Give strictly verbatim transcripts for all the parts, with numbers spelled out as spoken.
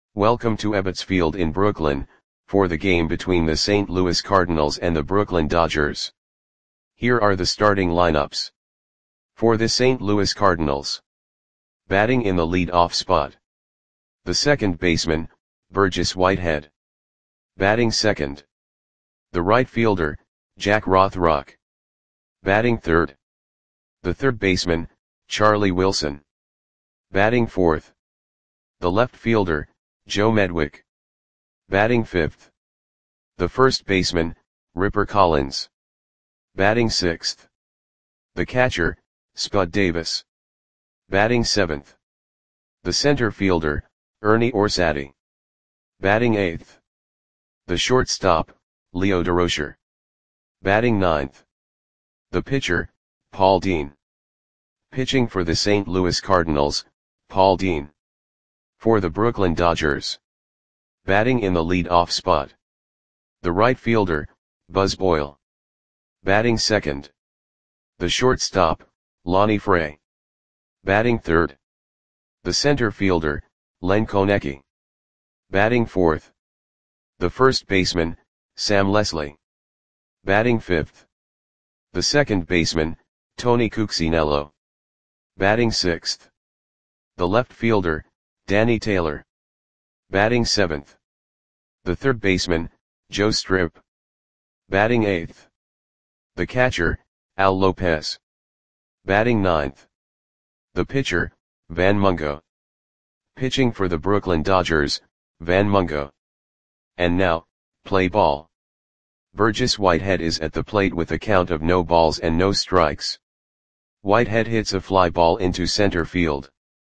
Welcome to Ebbets Field in Brooklyn, for the game between the Saint Louis Cardinals and the Brooklyn Dodgers. Here are the starting lineups. For the Saint Louis Cardinals. Batting in the lead-off spot. The second baseman, Burgess Whitehead. Batting second. The right fielder, Jack Rothrock. Batting third. The third baseman, Charlie Wilson. Batting fourth. The left fielder, Joe Medwick. Batting fifth. The first baseman, Ripper Collins. Batting sixth. The catcher, Spud Davis. Batting seventh. The center fielder, Ernie Orsatti. Batting eighth. The shortstop, Leo Durocher. Batting ninth. The pitcher, Paul Dean. Pitching for the Saint Louis Cardinals, Paul Dean. For the Brooklyn Dodgers. Batting in the lead-off spot. The right fielder, Buzz Boyle. Batting second. The shortstop, Lonnie Frey. Batting third. The center fielder, Len Konecki. Batting fourth. The first baseman, Sam Leslie. Batting fifth. The second baseman, Tony Cuccinello. Batting sixth. The left fielder, Danny Taylor. Batting seventh. The third baseman, Joe Stripp. Batting eighth. The catcher, Al Lopez. Batting ninth. The pitcher, Van Mungo. Pitching for the Brooklyn Dodgers, Van Mungo. And now, play ball. Burgess Whitehead is at the plate with a count of no balls and no strikes. Whitehead hits a fly ball into center field.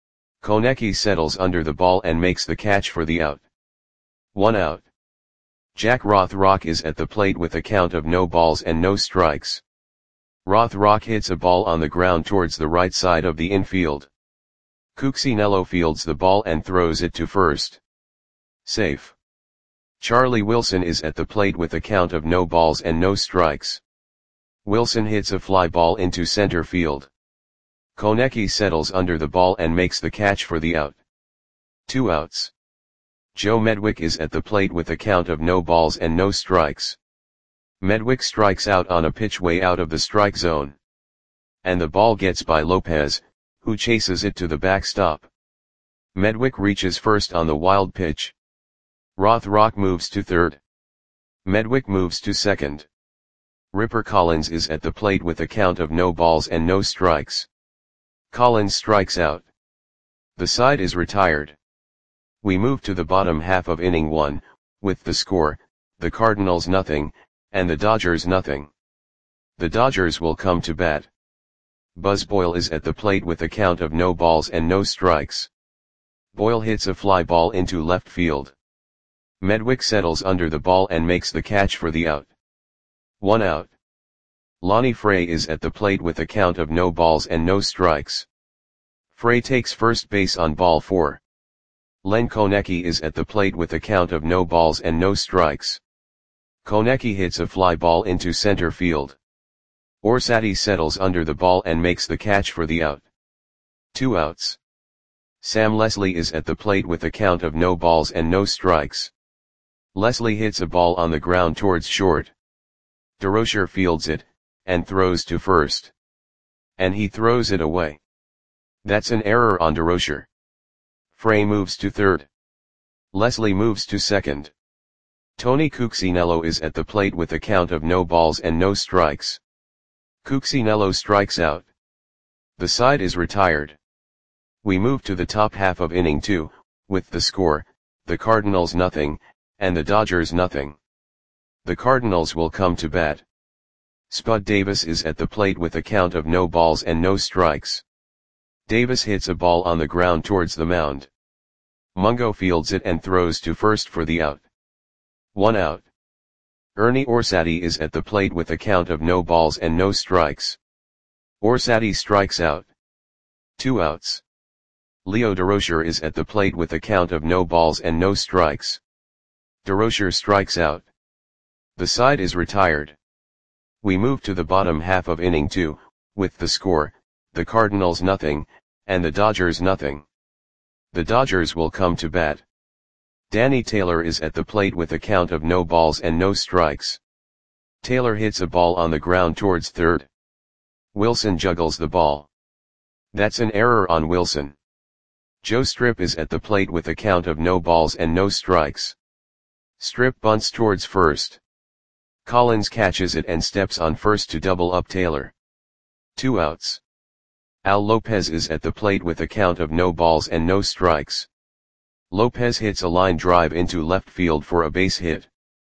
Konecki settles under the ball and makes the catch for the out. One out. Jack Rothrock is at the plate with a count of no balls and no strikes. Rothrock hits a ball on the ground towards the right side of the infield. Cuccinello fields the ball and throws it to first. Safe. Charlie Wilson is at the plate with a count of no balls and no strikes. Wilson hits a fly ball into center field. Konecki settles under the ball and makes the catch for the out. Two outs. Joe Medwick is at the plate with a count of no balls and no strikes. Medwick strikes out on a pitch way out of the strike zone. And the ball gets by Lopez, who chases it to the backstop. Medwick reaches first on the wild pitch. Rothrock moves to third. Medwick moves to second. Ripper Collins is at the plate with a count of no balls and no strikes. Collins strikes out. The side is retired. We move to the bottom half of inning one, with the score, the Cardinals nothing, and the Dodgers nothing. The Dodgers will come to bat. Buzz Boyle is at the plate with a count of no balls and no strikes. Boyle hits a fly ball into left field. Medwick settles under the ball and makes the catch for the out. One out. Lonnie Frey is at the plate with a count of no balls and no strikes. Frey takes first base on ball four. Len Konecki is at the plate with a count of no balls and no strikes. Konecki hits a fly ball into center field. Orsatti settles under the ball and makes the catch for the out. Two outs. Sam Leslie is at the plate with a count of no balls and no strikes. Leslie hits a ball on the ground towards short. Durocher fields it, and throws to first. And he throws it away. That's an error on Durocher. Frey moves to third. Leslie moves to second. Tony Cuccinello is at the plate with a count of no balls and no strikes. Cuccinello strikes out. The side is retired. We move to the top half of inning two, with the score, the Cardinals nothing, and the Dodgers nothing. The Cardinals will come to bat. Spud Davis is at the plate with a count of no balls and no strikes. Davis hits a ball on the ground towards the mound. Mungo fields it and throws to first for the out. One out. Ernie Orsatti is at the plate with a count of no balls and no strikes. Orsatti strikes out. Two outs. Leo Durocher is at the plate with a count of no balls and no strikes. Durocher strikes out. The side is retired. We move to the bottom half of inning two, with the score, the Cardinals nothing, and the Dodgers nothing. The Dodgers will come to bat. Danny Taylor is at the plate with a count of no balls and no strikes. Taylor hits a ball on the ground towards third. Wilson juggles the ball. That's an error on Wilson. Joe Strip is at the plate with a count of no balls and no strikes. Strip bunts towards first. Collins catches it and steps on first to double up Taylor. Two outs. Al Lopez is at the plate with a count of no balls and no strikes. Lopez hits a line drive into left field for a base hit.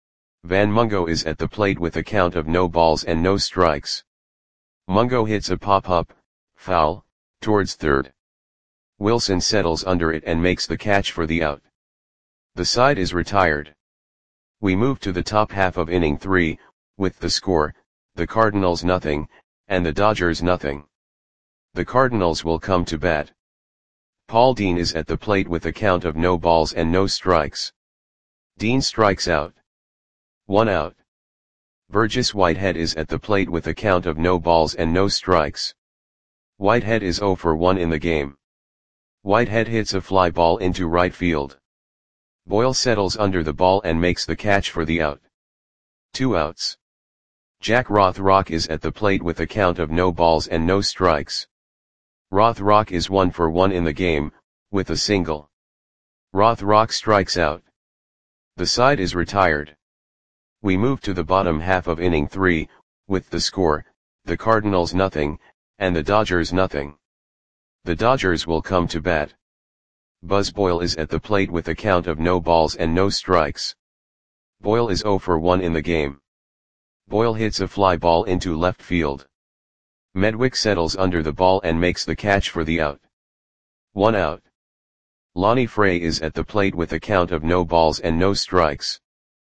Van Mungo is at the plate with a count of no balls and no strikes. Mungo hits a pop-up, foul, towards third. Wilson settles under it and makes the catch for the out. The side is retired. We move to the top half of inning three, with the score, the Cardinals nothing, and the Dodgers nothing. The Cardinals will come to bat. Paul Dean is at the plate with a count of no balls and no strikes. Dean strikes out. One out. Burgess Whitehead is at the plate with a count of no balls and no strikes. Whitehead is oh for one in the game. Whitehead hits a fly ball into right field. Boyle settles under the ball and makes the catch for the out. Two outs. Jack Rothrock is at the plate with a count of no balls and no strikes. Rothrock is one for one in the game, with a single. Rothrock strikes out. The side is retired. We move to the bottom half of inning three, with the score, the Cardinals nothing, and the Dodgers nothing. The Dodgers will come to bat. Buzz Boyle is at the plate with a count of no balls and no strikes. Boyle is oh for one in the game. Boyle hits a fly ball into left field. Medwick settles under the ball and makes the catch for the out. One out. Lonnie Frey is at the plate with a count of no balls and no strikes.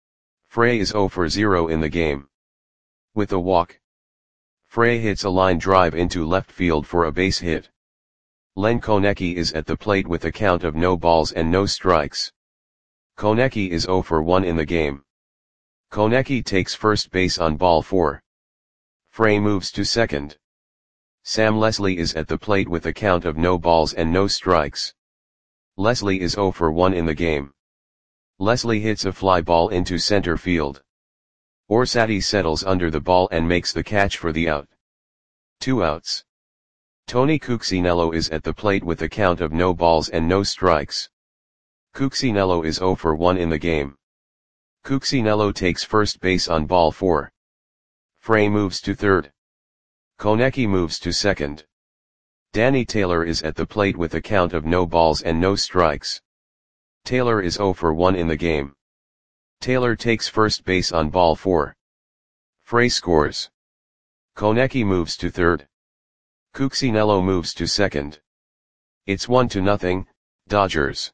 Frey is oh for zero in the game. With a walk. Frey hits a line drive into left field for a base hit. Len Konecki is at the plate with a count of no balls and no strikes. Konecki is oh for one in the game. Konecki takes first base on ball four. Frey moves to second. Sam Leslie is at the plate with a count of no balls and no strikes. Leslie is oh for one in the game. Leslie hits a fly ball into center field. Orsatti settles under the ball and makes the catch for the out. Two outs. Tony Cuccinello is at the plate with a count of no balls and no strikes. Cuccinello is oh for one in the game. Cuccinello takes first base on ball four. Frey moves to third. Konecki moves to second. Danny Taylor is at the plate with a count of no balls and no strikes. Taylor is oh for one in the game. Taylor takes first base on ball four. Frey scores. Konecki moves to third. Cuccinello moves to second. It's one to nothing, Dodgers.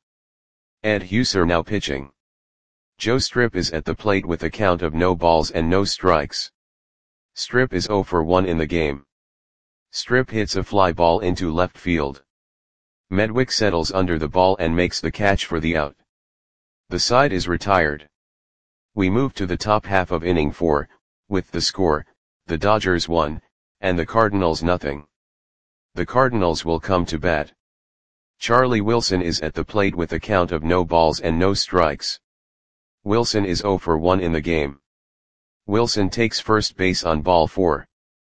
Ed Husser now pitching. Joe Strip is at the plate with a count of no balls and no strikes. Strip is oh for one in the game. Strip hits a fly ball into left field. Medwick settles under the ball and makes the catch for the out. The side is retired. We move to the top half of inning four, with the score, the Dodgers one, and the Cardinals nothing. The Cardinals will come to bat. Charlie Wilson is at the plate with a count of no balls and no strikes. Wilson is oh for one in the game. Wilson takes first base on ball four.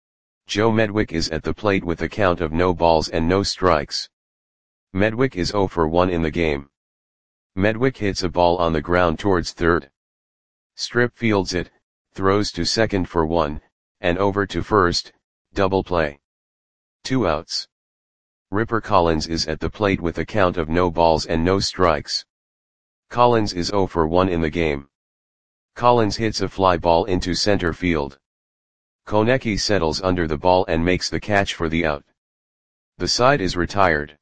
Joe Medwick is at the plate with a count of no balls and no strikes. Medwick is oh for one in the game. Medwick hits a ball on the ground towards third. Strip fields it, throws to second for one, and over to first, double play. Two outs. Ripper Collins is at the plate with a count of no balls and no strikes. Collins is oh for one in the game. Collins hits a fly ball into center field. Konecki settles under the ball and makes the catch for the out. The side is retired.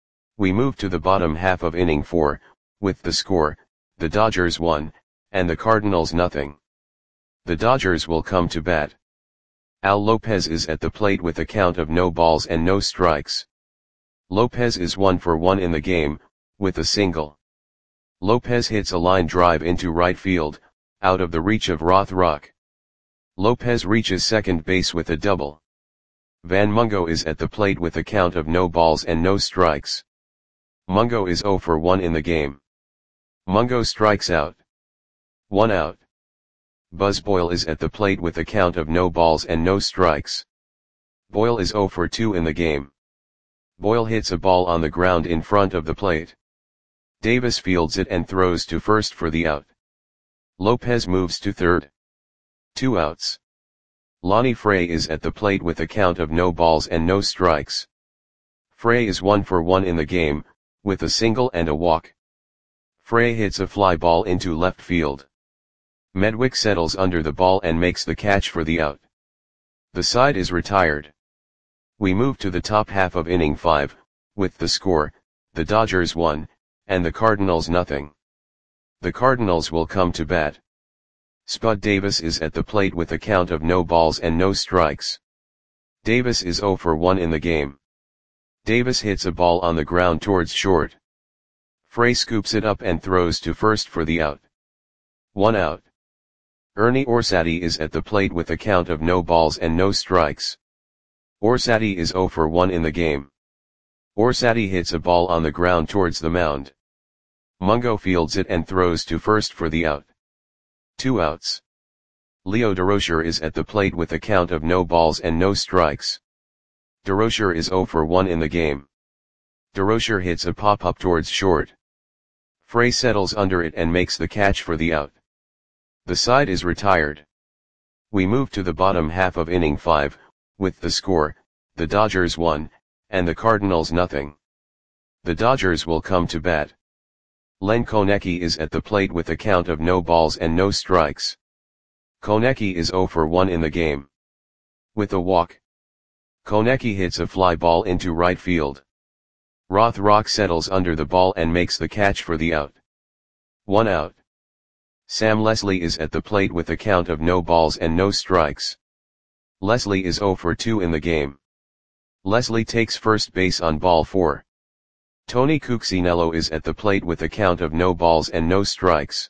We move to the bottom half of inning four, with the score, the Dodgers one, and the Cardinals nothing. The Dodgers will come to bat. Al Lopez is at the plate with a count of no balls and no strikes. Lopez is one for one in the game, with a single. Lopez hits a line drive into right field, out of the reach of Rothrock. Lopez reaches second base with a double. Van Mungo is at the plate with a count of no balls and no strikes. Mungo is oh for one in the game. Mungo strikes out. One out. Buzz Boyle is at the plate with a count of no balls and no strikes. Boyle is zero for two in the game. Boyle hits a ball on the ground in front of the plate. Davis fields it and throws to first for the out. Lopez moves to third. Two outs. Lonnie Frey is at the plate with a count of no balls and no strikes. Frey is one for one in the game, with a single and a walk. Frey hits a fly ball into left field. Medwick settles under the ball and makes the catch for the out. The side is retired. We move to the top half of inning five, with the score, the Dodgers one, and the Cardinals nothing. The Cardinals will come to bat. Spud Davis is at the plate with a count of no balls and no strikes. Davis is zero for one in the game. Davis hits a ball on the ground towards short. Frey scoops it up and throws to first for the out. One out. Ernie Orsatti is at the plate with a count of no balls and no strikes. Orsatti is zero for one in the game. Orsatti hits a ball on the ground towards the mound. Mungo fields it and throws to first for the out. Two outs. Leo Durocher is at the plate with a count of no balls and no strikes. Durocher is zero for one in the game. Durocher hits a pop-up towards short. Frey settles under it and makes the catch for the out. The side is retired. We move to the bottom half of inning five, with the score, the Dodgers one, and the Cardinals nothing. The Dodgers will come to bat. Len Konecki is at the plate with a count of no balls and no strikes. Konecki is zero for one in the game. With a walk. Konecki hits a fly ball into right field. Rothrock settles under the ball and makes the catch for the out. One out. Sam Leslie is at the plate with a count of no balls and no strikes. Leslie is zero for two in the game. Leslie takes first base on ball four. Tony Cuccinello is at the plate with a count of no balls and no strikes.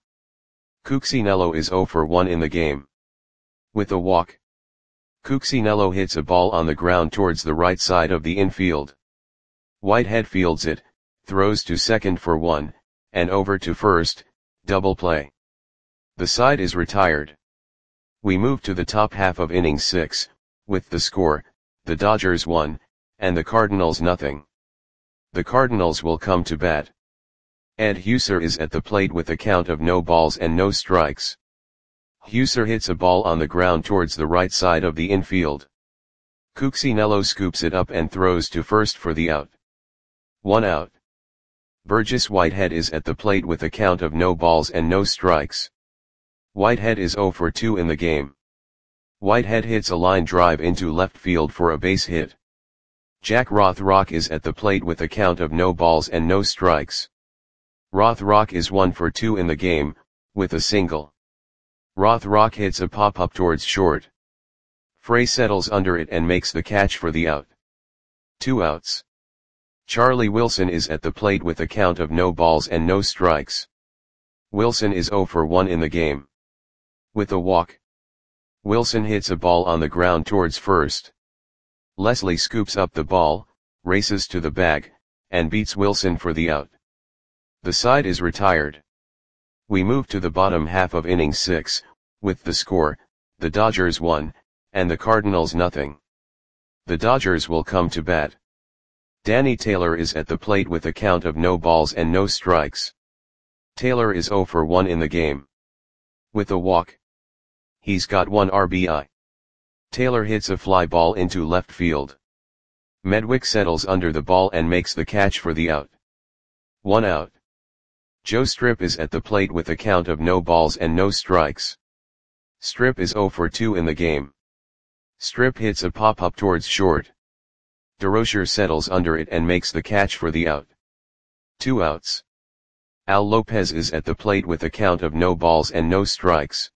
Cuccinello is zero for one in the game. With a walk. Cuccinello hits a ball on the ground towards the right side of the infield. Whitehead fields it, throws to second for one, and over to first, double play. The side is retired. We move to the top half of inning six, with the score, the Dodgers one, and the Cardinals nothing. The Cardinals will come to bat. Ed Huser is at the plate with a count of no balls and no strikes. Huser hits a ball on the ground towards the right side of the infield. Cuccinello scoops it up and throws to first for the out. One out. Burgess Whitehead is at the plate with a count of no balls and no strikes. Whitehead is zero for two in the game. Whitehead hits a line drive into left field for a base hit. Jack Rothrock is at the plate with a count of no balls and no strikes. Rothrock is one for two in the game, with a single. Rothrock hits a pop-up towards short. Frey settles under it and makes the catch for the out. Two outs. Charlie Wilson is at the plate with a count of no balls and no strikes. Wilson is zero for one in the game. With a walk. Wilson hits a ball on the ground towards first. Leslie scoops up the ball, races to the bag, and beats Wilson for the out. The side is retired. We move to the bottom half of inning six, with the score, the Dodgers one, and the Cardinals nothing. The Dodgers will come to bat. Danny Taylor is at the plate with a count of no balls and no strikes. Taylor is zero for one in the game. With a walk. He's got one R B I. Taylor hits a fly ball into left field. Medwick settles under the ball and makes the catch for the out. One out. Joe Strip is at the plate with a count of no balls and no strikes. Strip is zero for two in the game. Strip hits a pop-up towards short. Durocher settles under it and makes the catch for the out. Two outs. Al Lopez is at the plate with a count of no balls and no strikes.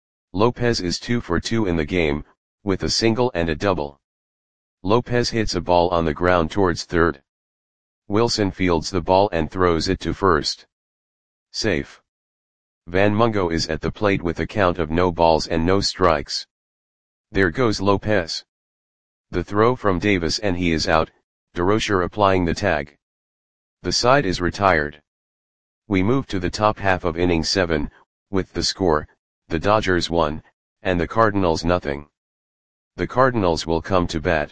Lopez is two for two in the game, with a single and a double. Lopez hits a ball on the ground towards third. Wilson fields the ball and throws it to first. Safe. Van Mungo is at the plate with a count of no balls and no strikes. There goes Lopez. The throw from Davis and he is out, Durocher applying the tag. The side is retired. We move to the top half of inning seven, with the score, the Dodgers one, and the Cardinals nothing. The Cardinals will come to bat.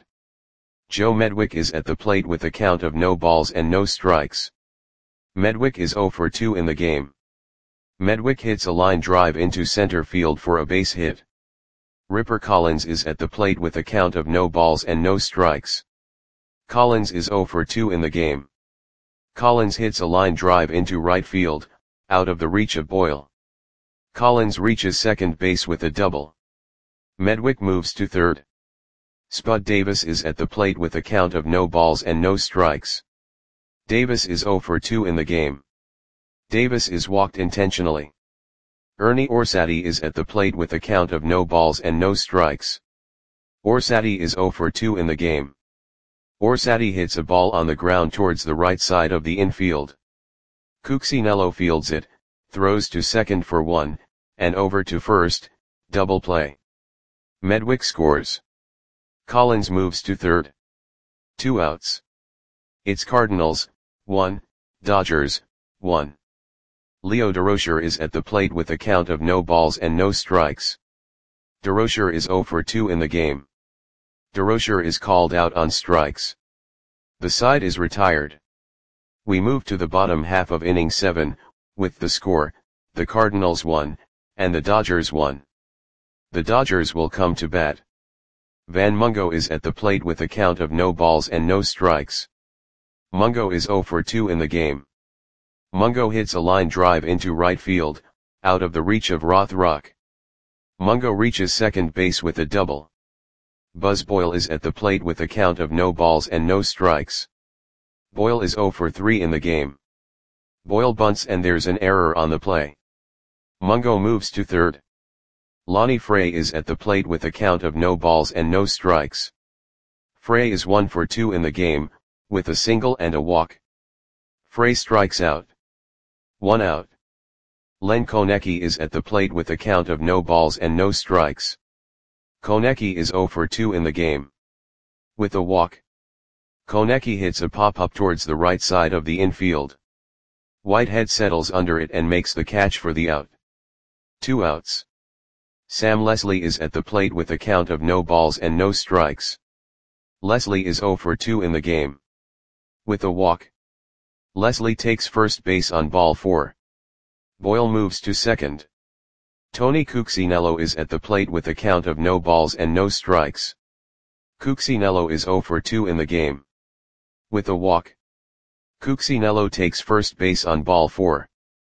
Joe Medwick is at the plate with a count of no balls and no strikes. Medwick is oh for two in the game. Medwick hits a line drive into center field for a base hit. Ripper Collins is at the plate with a count of no balls and no strikes. Collins is oh for two in the game. Collins hits a line drive into right field, out of the reach of Boyle. Collins reaches second base with a double. Medwick moves to third. Spud Davis is at the plate with a count of no balls and no strikes. Davis is oh for two in the game. Davis is walked intentionally. Ernie Orsatti is at the plate with a count of no balls and no strikes. Orsatti is oh for two in the game. Orsatti hits a ball on the ground towards the right side of the infield. Cuccinello fields it, throws to second for one, and over to first, double play. Medwick scores. Collins moves to third. Two outs. It's Cardinals, one, Dodgers, one. Leo Durocher is at the plate with a count of no balls and no strikes. Durocher is oh for two in the game. Durocher is called out on strikes. The side is retired. We move to the bottom half of inning seven, with the score, the Cardinals one, and the Dodgers one. The Dodgers will come to bat. Van Mungo is at the plate with a count of no balls and no strikes. Mungo is oh for two in the game. Mungo hits a line drive into right field, out of the reach of Rothrock. Mungo reaches second base with a double. Buzz Boyle is at the plate with a count of no balls and no strikes. Boyle is oh for three in the game. Boyle bunts and there's an error on the play. Mungo moves to third. Lonnie Frey is at the plate with a count of no balls and no strikes. Frey is one for two in the game, with a single and a walk. Frey strikes out. One out. Len Konecki is at the plate with a count of no balls and no strikes. Konecki is oh for two in the game. With a walk. Konecki hits a pop-up towards the right side of the infield. Whitehead settles under it and makes the catch for the out. Two outs. Sam Leslie is at the plate with a count of no balls and no strikes. Leslie is oh for two in the game. With a walk. Leslie takes first base on ball four. Boyle moves to second. Tony Cuccinello is at the plate with a count of no balls and no strikes. Cuccinello is oh for two in the game. With a walk. Cuccinello takes first base on ball four.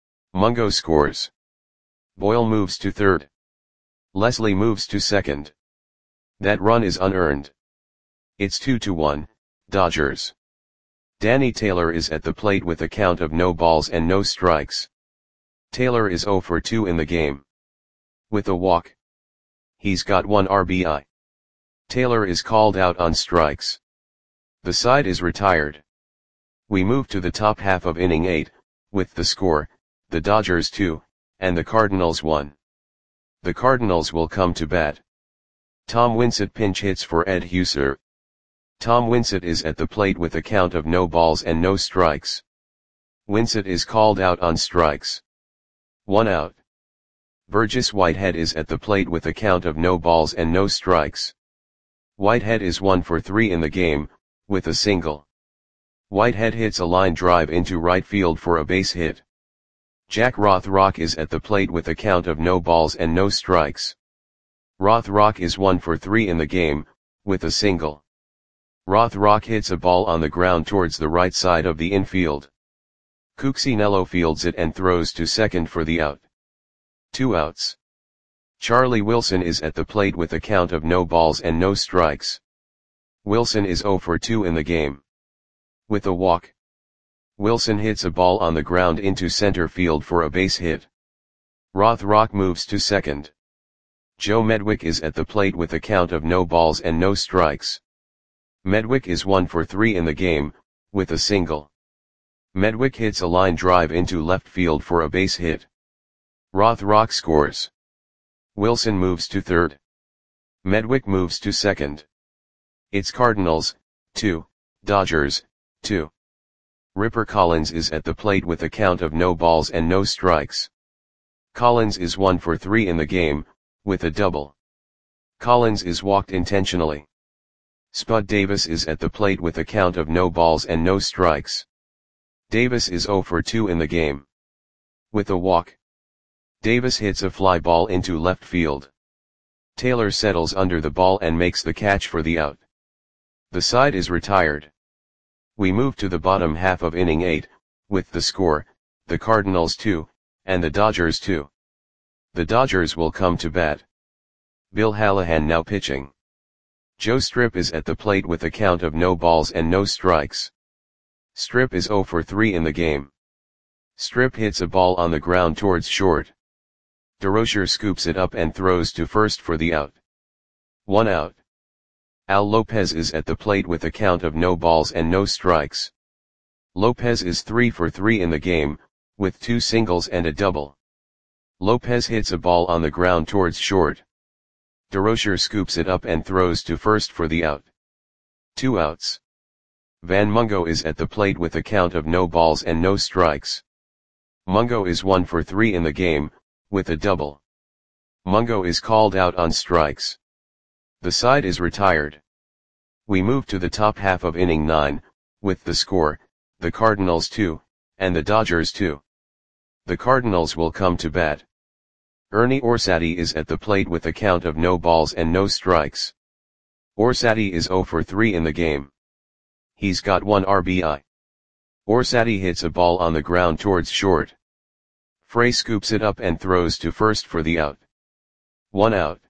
Mungo scores. Boyle moves to third. Leslie moves to second. That run is unearned. It's two to one, Dodgers. Danny Taylor is at the plate with a count of no balls and no strikes. Taylor is oh for two in the game. With a walk. He's got one R B I. Taylor is called out on strikes. The side is retired. We move to the top half of inning eight, with the score, the Dodgers two, and the Cardinals one. The Cardinals will come to bat. Tom Winsett pinch hits for Ed Husser. Tom Winsett is at the plate with a count of no balls and no strikes. Winsett is called out on strikes. One out. Burgess Whitehead is at the plate with a count of no balls and no strikes. Whitehead is one for three in the game, with a single. Whitehead hits a line drive into right field for a base hit. Jack Rothrock is at the plate with a count of no balls and no strikes. Rothrock is one for three in the game, with a single. Rothrock hits a ball on the ground towards the right side of the infield. Cuccinello fields it and throws to second for the out. Two outs. Charlie Wilson is at the plate with a count of no balls and no strikes. Wilson is oh for two in the game. With a walk. Wilson hits a ball on the ground into center field for a base hit. Rothrock moves to second. Joe Medwick is at the plate with a count of no balls and no strikes. Medwick is one for three in the game, with a single. Medwick hits a line drive into left field for a base hit. Rothrock scores. Wilson moves to third. Medwick moves to second. It's Cardinals, two, Dodgers, two. Ripper Collins is at the plate with a count of no balls and no strikes. Collins is one for three in the game, with a double. Collins is walked intentionally. Spud Davis is at the plate with a count of no balls and no strikes. Davis is zero for two in the game. With a walk. Davis hits a fly ball into left field. Taylor settles under the ball and makes the catch for the out. The side is retired. We move to the bottom half of inning eight, with the score, the Cardinals two, and the Dodgers two. The Dodgers will come to bat. Bill Hallahan now pitching. Joe Strip is at the plate with a count of no balls and no strikes. Strip is zero for three in the game. Strip hits a ball on the ground towards short. DeRocher scoops it up and throws to first for the out. One out. Al Lopez is at the plate with a count of no balls and no strikes. Lopez is three for three in the game, with two singles and a double. Lopez hits a ball on the ground towards short. DeRocher scoops it up and throws to first for the out. Two outs. Van Mungo is at the plate with a count of no balls and no strikes. Mungo is one for three in the game, with a double. Mungo is called out on strikes. The side is retired. We move to the top half of inning nine, with the score, the Cardinals two, and the Dodgers two. The Cardinals will come to bat. Ernie Orsatti is at the plate with a count of no balls and no strikes. Orsatti is zero for three in the game. He's got one R B I. Orsatti hits a ball on the ground towards short. Frey scoops it up and throws to first for the out. One out.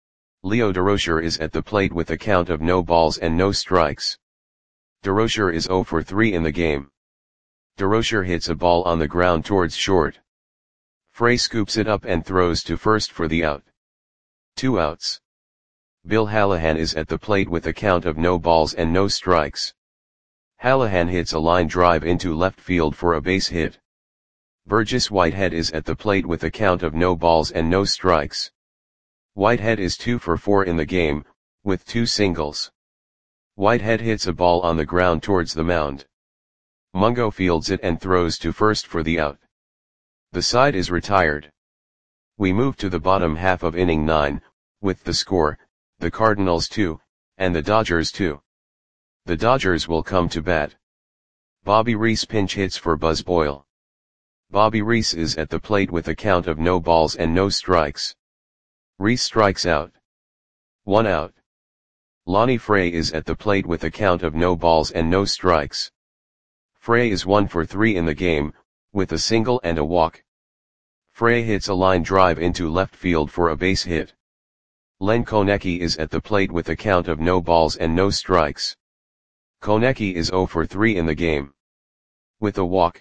Leo DeRocher is at the plate with a count of no balls and no strikes. DeRocher is zero for three in the game. DeRocher hits a ball on the ground towards short. Frey scoops it up and throws to first for the out. Two outs. Bill Hallahan is at the plate with a count of no balls and no strikes. Hallahan hits a line drive into left field for a base hit. Burgess Whitehead is at the plate with a count of no balls and no strikes. Whitehead is two for four in the game, with two singles. Whitehead hits a ball on the ground towards the mound. Mungo fields it and throws to first for the out. The side is retired. We move to the bottom half of inning nine, with the score, the Cardinals two, and the Dodgers two. The Dodgers will come to bat. Bobby Reese pinch hits for Buzz Boyle. Bobby Reese is at the plate with a count of no balls and no strikes. Reese strikes out. One out. Lonnie Frey is at the plate with a count of no balls and no strikes. Frey is one for three in the game, with a single and a walk. Frey hits a line drive into left field for a base hit. Len Konecki is at the plate with a count of no balls and no strikes. Konecki is zero for three in the game. With a walk.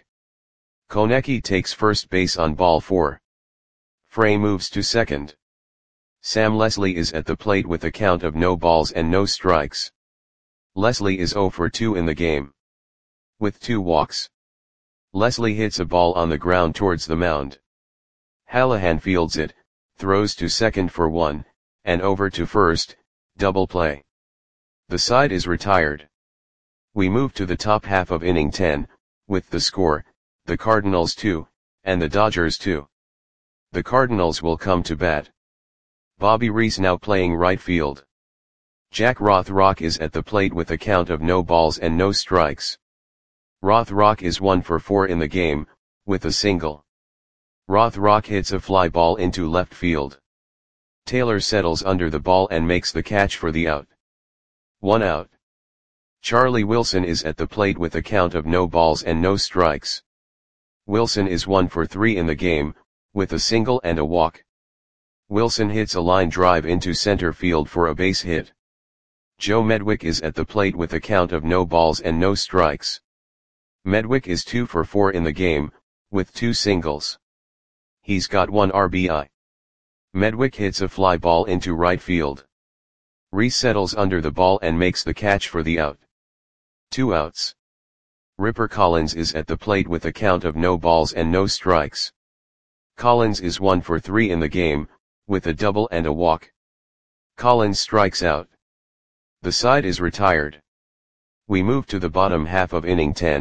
Konecki takes first base on ball four. Frey moves to second. Sam Leslie is at the plate with a count of no balls and no strikes. Leslie is zero for two in the game. With two walks. Leslie hits a ball on the ground towards the mound. Hallahan fields it, throws to second for one, and over to first, double play. The side is retired. We move to the top half of inning ten, with the score, the Cardinals two, and the Dodgers two. The Cardinals will come to bat. Bobby Reese now playing right field. Jack Rothrock is at the plate with a count of no balls and no strikes. Rothrock is one for four in the game, with a single. Rothrock hits a fly ball into left field. Taylor settles under the ball and makes the catch for the out. One out. Charlie Wilson is at the plate with a count of no balls and no strikes. Wilson is one for three in the game, with a single and a walk. Wilson hits a line drive into center field for a base hit. Joe Medwick is at the plate with a count of no balls and no strikes. Medwick is two for four in the game, with two singles. He's got one R B I. Medwick hits a fly ball into right field. Reese settles under the ball and makes the catch for the out. Two outs. Ripper Collins is at the plate with a count of no balls and no strikes. Collins is one for three in the game, with a double and a walk. Collins strikes out. The side is retired. We move to the bottom half of inning ten,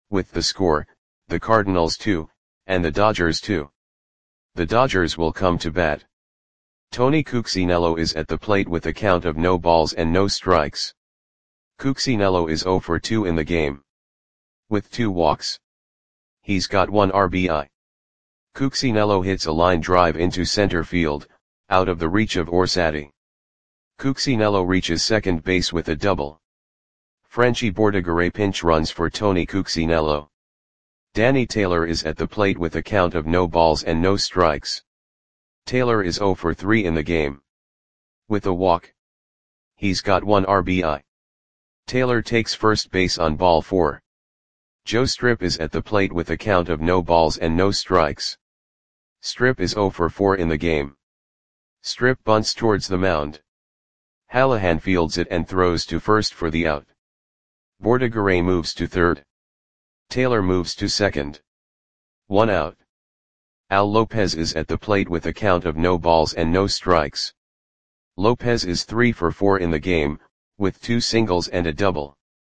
with the score, the Cardinals two, and the Dodgers two. The Dodgers will come to bat. Tony Cuccinello is at the plate with a count of no balls and no strikes. Cuccinello is zero for two in the game. With two walks. He's got one R B I. Cuccinello hits a line drive into center field, out of the reach of Orsatti. Cuccinello reaches second base with a double. Frenchy Bordigaray pinch runs for Tony Cuccinello. Danny Taylor is at the plate with a count of no balls and no strikes. Taylor is zero for three in the game. With a walk. He's got one R B I. Taylor takes first base on ball four. Joe Strip is at the plate with a count of no balls and no strikes. Strip is zero for four in the game. Strip bunts towards the mound. Hallahan fields it and throws to first for the out. Bordigaray moves to third. Taylor moves to second. One out. Al Lopez is at the plate with a count of no balls and no strikes. Lopez is three for four in the game, with two singles and a double.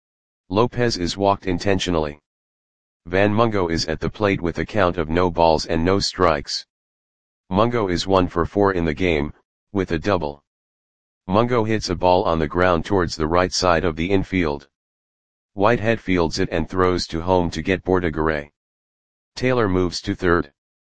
Lopez is walked intentionally. Van Mungo is at the plate with a count of no balls and no strikes. Mungo is one for four in the game, with a double. Mungo hits a ball on the ground towards the right side of the infield. Whitehead fields it and throws to home to get Bordigaray. Taylor moves to third.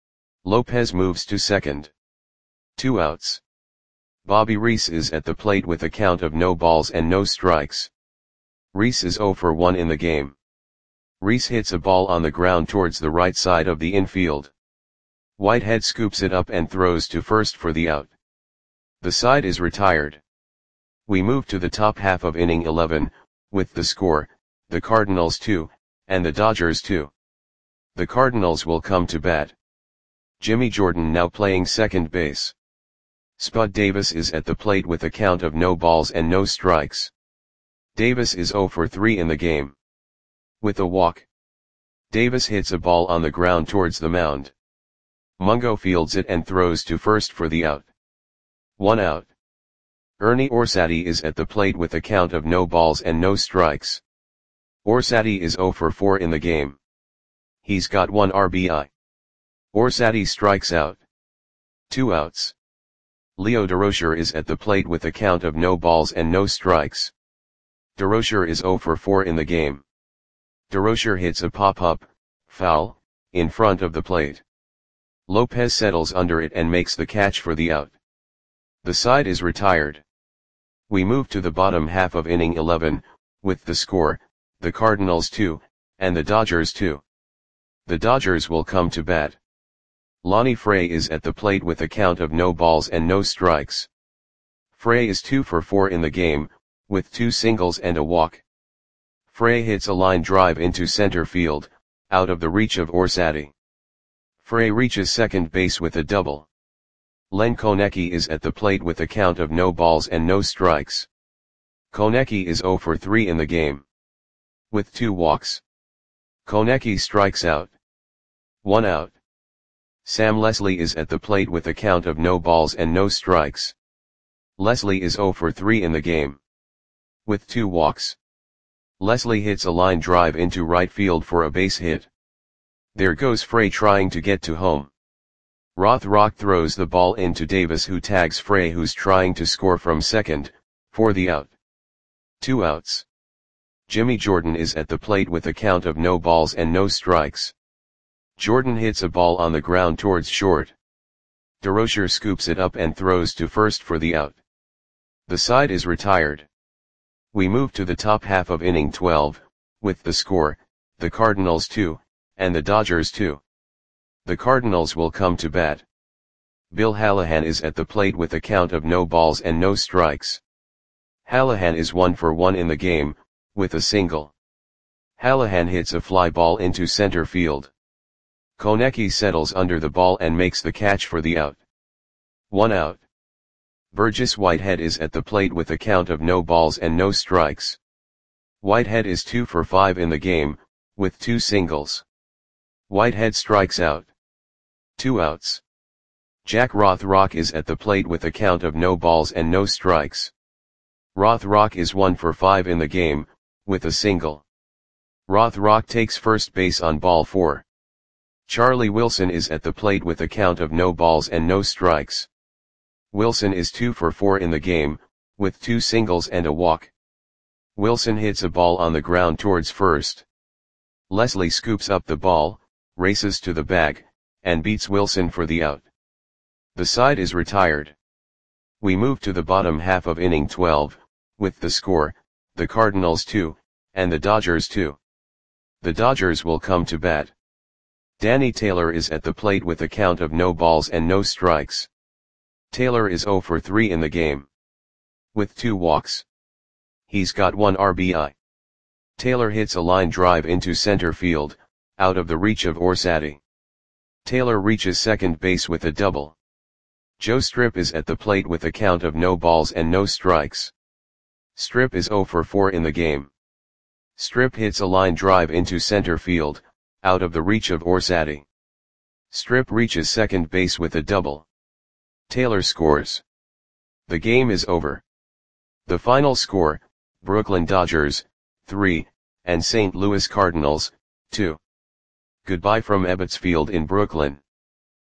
Lopez moves to second. Two outs. Bobby Reese is at the plate with a count of no balls and no strikes. Reese is zero for one in the game. Reese hits a ball on the ground towards the right side of the infield. Whitehead scoops it up and throws to first for the out. The side is retired. We move to the top half of inning eleven, with the score, the Cardinals two, and the Dodgers two. The Cardinals will come to bat. Jimmy Jordan now playing second base. Spud Davis is at the plate with a count of no balls and no strikes. Davis is zero for three in the game. With a walk. Davis hits a ball on the ground towards the mound. Mungo fields it and throws to first for the out. One out. Ernie Orsatti is at the plate with a count of no balls and no strikes. Orsatti is zero for four in the game. He's got one R B I. Orsatti strikes out. Two outs. Leo Durocher is at the plate with a count of no balls and no strikes. Durocher is zero for four in the game. Durocher hits a pop-up, foul, in front of the plate. Lopez settles under it and makes the catch for the out. The side is retired. We move to the bottom half of inning eleven, with the score, the Cardinals two, and the Dodgers two. The Dodgers will come to bat. Lonnie Frey is at the plate with a count of no balls and no strikes. Frey is two for four in the game, with two singles and a walk. Frey hits a line drive into center field, out of the reach of Orsatti. Frey reaches second base with a double. Len Konecki is at the plate with a count of no balls and no strikes. Konecki is zero for three in the game. With two walks. Konecki strikes out. One out. Sam Leslie is at the plate with a count of no balls and no strikes. Leslie is zero for three in the game. With two walks. Leslie hits a line drive into right field for a base hit. There goes Frey trying to get to home. Rothrock throws the ball into Davis, who tags Frey, who's trying to score from second, for the out. Two outs. Jimmy Jordan is at the plate with a count of no balls and no strikes. Jordan hits a ball on the ground towards short. Durocher scoops it up and throws to first for the out. The side is retired. We move to the top half of inning twelve, with the score, the Cardinals two, and the Dodgers two. The Cardinals will come to bat. Bill Hallahan is at the plate with a count of no balls and no strikes. Hallahan is one for one in the game, with a single. Hallahan hits a fly ball into center field. Konecki settles under the ball and makes the catch for the out. One out. Burgess Whitehead is at the plate with a count of no balls and no strikes. Whitehead is two for five in the game, with two singles. Whitehead strikes out. Two outs. Jack Rothrock is at the plate with a count of no balls and no strikes. Rothrock is one for five in the game, with a single. Rothrock takes first base on ball four. Charlie Wilson is at the plate with a count of no balls and no strikes. Wilson is two for four in the game, with two singles and a walk. Wilson hits a ball on the ground towards first. Leslie scoops up the ball, races to the bag, and beats Wilson for the out. The side is retired. We move to the bottom half of inning twelve, with the score, the Cardinals two, and the Dodgers two. The Dodgers will come to bat. Danny Taylor is at the plate with a count of no balls and no strikes. Taylor is zero for three in the game, with two walks. He's got one R B I. Taylor hits a line drive into center field, out of the reach of Orsatti. Taylor reaches second base with a double. Joe Strip is at the plate with a count of no balls and no strikes. Strip is zero for four in the game. Strip hits a line drive into center field, out of the reach of Orsatti. Strip reaches second base with a double. Taylor scores. The game is over. The final score, Brooklyn Dodgers, three, and Saint Louis Cardinals, two. Goodbye from Ebbets Field in Brooklyn.